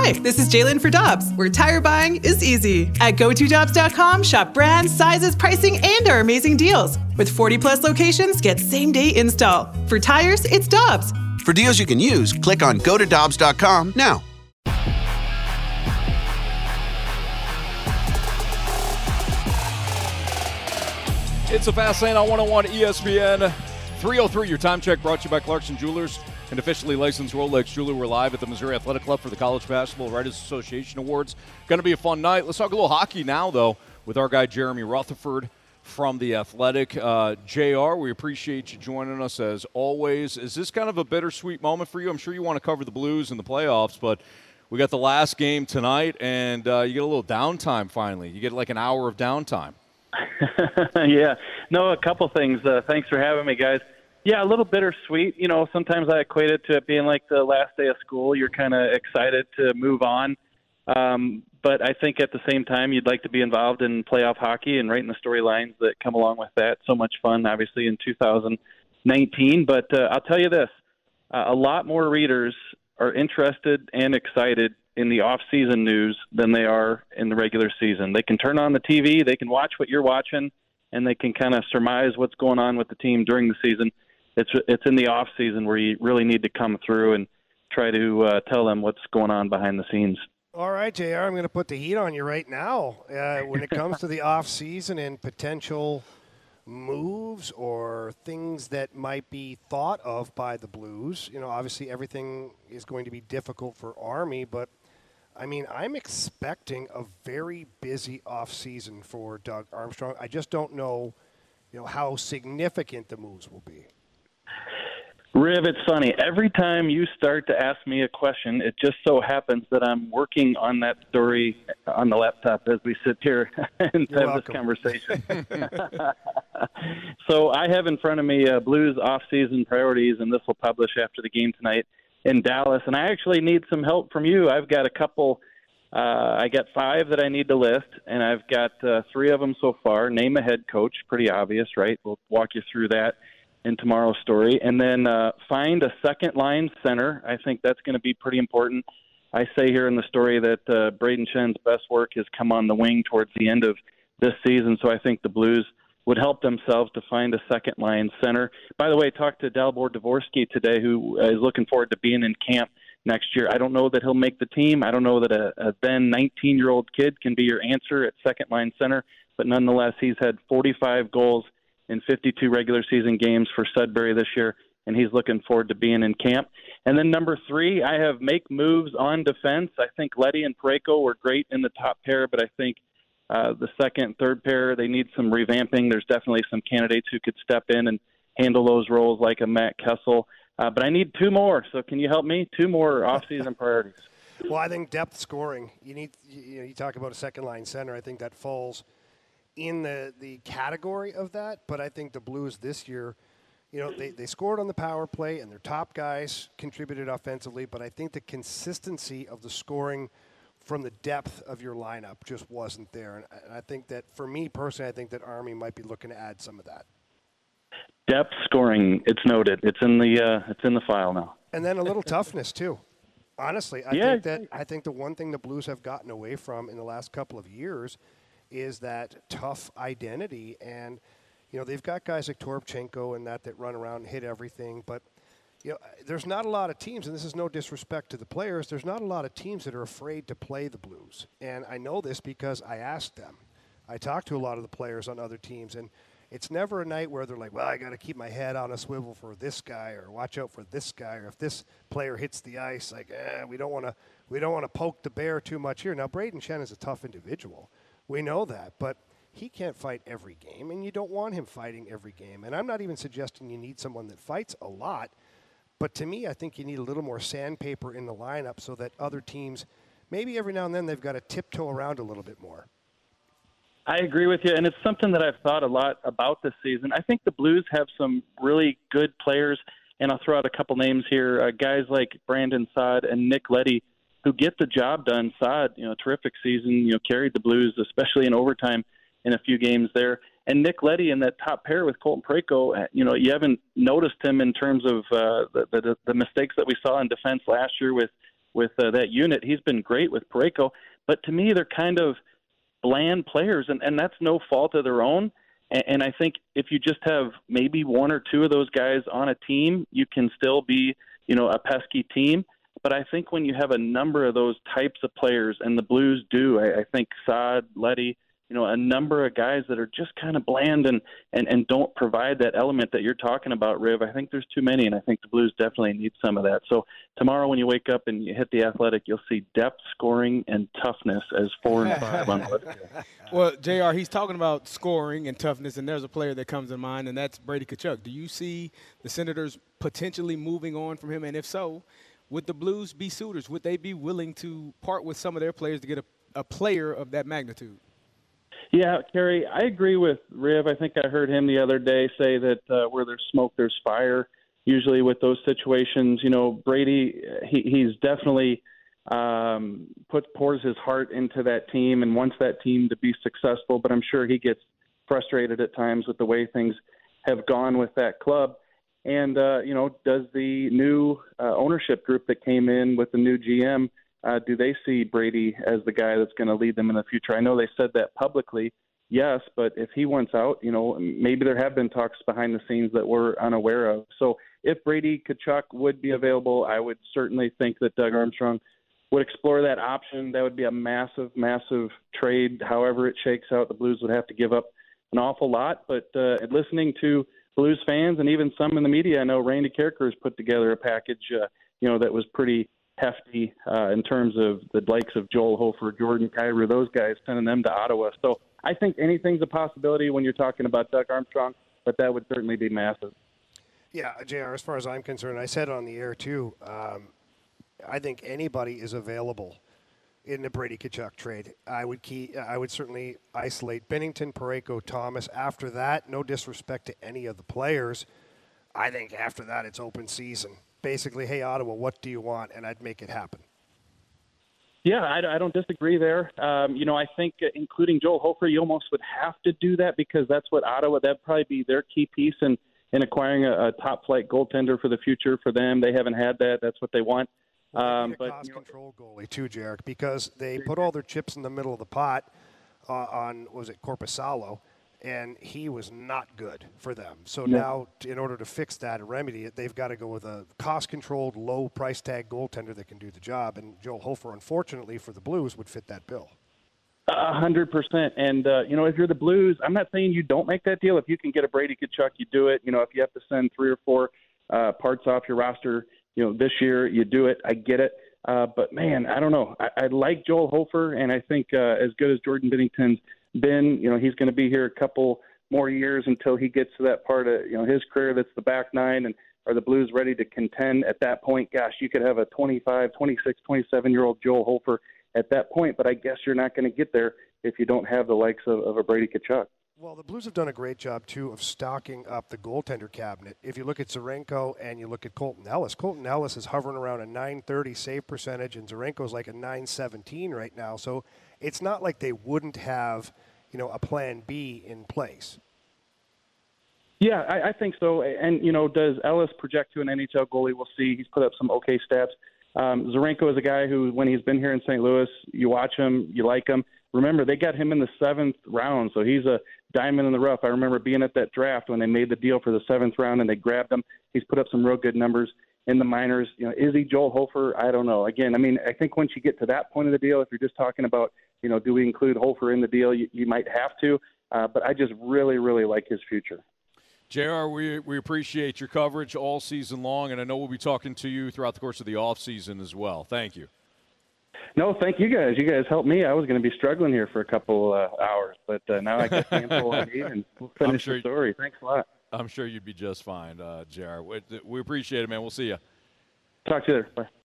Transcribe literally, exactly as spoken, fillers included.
Hi, this is Jalen for Dobbs, where tire buying is easy. At go to dobbs dot com, shop brands, sizes, pricing, and our amazing deals. With forty plus locations, get same-day install. For tires, it's Dobbs. For deals you can use, click on go to dobbs dot com now. It's a Fast Lane on one oh one E S P N. three oh three, your time check brought to you by Clarkson Jewelers, an officially licensed Rolex jeweler. We're live at the Missouri Athletic Club for the College Basketball Writers Association Awards. Going to be a fun night. Let's talk a little hockey now, though, with our guy Jeremy Rutherford from The Athletic. Uh, J R, we appreciate you joining us as always. Is this kind of a bittersweet moment for you? I'm sure you want to cover the Blues in the playoffs, but we got the last game tonight, and uh, you get a little downtime finally. You get like an hour of downtime. Yeah. No, a couple things. Uh, thanks for having me, guys. Yeah, a little bittersweet. You know, sometimes I equate it to it being like the last day of school. You're kind of excited to move on. Um, but I think at the same time, you'd like to be involved in playoff hockey and writing the storylines that come along with that. So much fun, obviously, in two thousand nineteen. But uh, I'll tell you this, uh, a lot more readers are interested and excited in the off-season news than they are in the regular season. They can turn on the T V, they can watch what you're watching, and they can kind of surmise what's going on with the team during the season. It's it's in the off-season where you really need to come through and try to uh, tell them what's going on behind the scenes. All right, J R, I'm going to put the heat on you right now. Uh, when it comes to the off-season and potential moves or things that might be thought of by the Blues, you know, obviously everything is going to be difficult for Army, but I mean, I'm expecting a very busy offseason for Doug Armstrong. I just don't know, you know, how significant the moves will be. Riv, it's funny. Every time you start to ask me a question, it just so happens that I'm working on that story on the laptop as we sit here and You're have welcome. this conversation. So I have in front of me uh, Blues off-season priorities, and this will publish after the game tonight in Dallas. And I actually need some help from you. I've got a couple. Uh, I got five that I need to list, and I've got uh, three of them so far. Name a head coach, pretty obvious, right? We'll walk you through that in tomorrow's story. And then uh, find a second-line center. I think that's going to be pretty important. I say here in the story that uh, Braden Shen's best work has come on the wing towards the end of this season, so I think the Blues would help themselves to find a second-line center. By the way, I talked to Dalibor Dvorsky today, who is looking forward to being in camp next year. I don't know that he'll make the team. I don't know that a, a then nineteen-year-old kid can be your answer at second-line center, but nonetheless, he's had forty-five goals in fifty-two regular season games for Sudbury this year, and he's looking forward to being in camp. And then number three, I have make moves on defense. I think Leddy and Parayko were great in the top pair, but I think uh, the second, third pair, they need some revamping. There's definitely some candidates who could step in and handle those roles like a Matt Kessel. Uh, but I need two more, so can you help me? Two more off-season priorities. Well, I think depth scoring. You need. You know, you talk about a second-line center. I think that falls in the, the category of that, but I think the Blues this year, you know, they, they scored on the power play and their top guys contributed offensively, but I think the consistency of the scoring from the depth of your lineup just wasn't there. And I think that, for me personally, I think that Army might be looking to add some of that. Depth scoring, it's noted. It's in the uh, it's in the file now. And then a little toughness too. Honestly, I yeah. think that I think the one thing the Blues have gotten away from in the last couple of years is that tough identity. And, you know, they've got guys like Toropchenko and that that run around and hit everything. But, you know, there's not a lot of teams, and this is no disrespect to the players, there's not a lot of teams that are afraid to play the Blues. And I know this because I asked them. I talked to a lot of the players on other teams, and it's never a night where they're like, well, I got to keep my head on a swivel for this guy, or watch out for this guy, or if this player hits the ice, like, eh, we don't want to we don't want to poke the bear too much here. Now, Braden Shen is a tough individual. We know that, but he can't fight every game, and you don't want him fighting every game. And I'm not even suggesting you need someone that fights a lot, but to me, I think you need a little more sandpaper in the lineup so that other teams, maybe every now and then, they've got to tiptoe around a little bit more. I agree with you, and it's something that I've thought a lot about this season. I think the Blues have some really good players, and I'll throw out a couple names here. Uh, guys like Brandon Saad and Nick Leddy, who get the job done. Saad, you know, terrific season, you know, carried the Blues, especially in overtime in a few games there. And Nick Leddy in that top pair with Colton Parayko, you know, you haven't noticed him in terms of uh, the, the the mistakes that we saw in defense last year with with uh, that unit. He's been great with Parayko, but to me, they're kind of bland players, and, and that's no fault of their own. And, and I think if you just have maybe one or two of those guys on a team, you can still be, you know, a pesky team. But I think when you have a number of those types of players, and the Blues do, I, I think Saad, Leddy, you know, a number of guys that are just kind of bland and, and, and don't provide that element that you're talking about, Riv. I think there's too many, and I think the Blues definitely need some of that. So tomorrow when you wake up and you hit the Athletic, you'll see depth, scoring, and toughness as four and five on the list. Well, J R, he's talking about scoring and toughness, and there's a player that comes to mind, and that's Brady Tkachuk. Do you see the Senators potentially moving on from him? And if so, would the Blues be suitors? Would they be willing to part with some of their players to get a, a player of that magnitude? Yeah, Kerry, I agree with Riv. I think I heard him the other day say that uh, where there's smoke, there's fire. Usually with those situations, you know, Brady, he, he's definitely um, put pours his heart into that team and wants that team to be successful. But I'm sure he gets frustrated at times with the way things have gone with that club. And, uh, you know, does the new uh, ownership group that came in with the new G M, uh, do they see Brady as the guy that's going to lead them in the future? I know they said that publicly, yes, but if he wants out, you know, maybe there have been talks behind the scenes that we're unaware of. So if Brady Tkachuk would be available, I would certainly think that Doug Armstrong would explore that option. That would be a massive, massive trade. However it shakes out, the Blues would have to give up an awful lot. But uh, listening to Blues fans and even some in the media, I know Randy Karraker has put together a package, uh, you know, that was pretty hefty uh, in terms of the likes of Joel Hofer, Jordan Kyrou, those guys, sending them to Ottawa. So I think anything's a possibility when you're talking about Doug Armstrong, but that would certainly be massive. Yeah, J R, as far as I'm concerned, I said on the air too, um, I think anybody is available in the Brady Tkachuk trade. I would key, I would certainly isolate Binnington, Parayko, Thomas. After that, no disrespect to any of the players, I think after that it's open season. Basically, hey, Ottawa, what do you want? And I'd make it happen. Yeah, I, I don't disagree there. Um, you know, I think uh, including Joel Hofer, you almost would have to do that because that's what Ottawa, that'd probably be their key piece in, in acquiring a, a top-flight goaltender for the future for them. They haven't had that. That's what they want. Well, they um, need a but cost you know, control goalie too, Jarek, because they put all their chips in the middle of the pot uh, on, was it Korpisalo, and he was not good for them. So no. now, t- in order to fix that and remedy it, they've got to go with a cost-controlled, low-price tag goaltender that can do the job. And Joel Hofer, unfortunately for the Blues, would fit that bill. A hundred percent. And, uh, you know, if you're the Blues, I'm not saying you don't make that deal. If you can get a Brady Tkachuk, you do it. You know, if you have to send three or four uh, parts off your roster, you know, this year, you do it. I get it. Uh, but, man, I don't know. I, I like Joel Hofer, and I think uh, as good as Jordan Binnington's been, you know, he's going to be here a couple more years until he gets to that part of, you know, his career that's the back nine. And are the Blues ready to contend at that point? Gosh, you could have a twenty-five, twenty-six, twenty-seven-year-old Joel Hofer at that point, but I guess you're not going to get there if you don't have the likes of, of a Brady Tkachuk. Well, the Blues have done a great job, too, of stocking up the goaltender cabinet. If you look at Zarenko and you look at Colton Ellis, Colton Ellis is hovering around a nine thirty save percentage, and Zarenko's like a nine seventeen right now. So it's not like they wouldn't have, you know, a plan B in place. Yeah, I, I think so. And, you know, does Ellis project to an N H L goalie? We'll see. He's put up some okay stats. Um, Zarenko is a guy who, when he's been here in Saint Louis, you watch him, you like him. Remember, they got him in the seventh round, so he's a diamond in the rough. I remember being at that draft when they made the deal for the seventh round and they grabbed him. He's put up some real good numbers in the minors. You know, is he Joel Hofer? I don't know. Again, I mean, I think once you get to that point of the deal, if you're just talking about, you know, do we include Hofer in the deal, you, you might have to. Uh, but I just really, really like his future. J R, we we appreciate your coverage all season long, and I know we'll be talking to you throughout the course of the offseason as well. Thank you. No, thank you guys. You guys helped me. I was going to be struggling here for a couple uh, hours, but uh, now I got the info I need, and we'll finish sure the story. Thanks a lot. I'm sure you'd be just fine, uh, J R. We, we appreciate it, man. We'll see you. Talk to you later. Bye.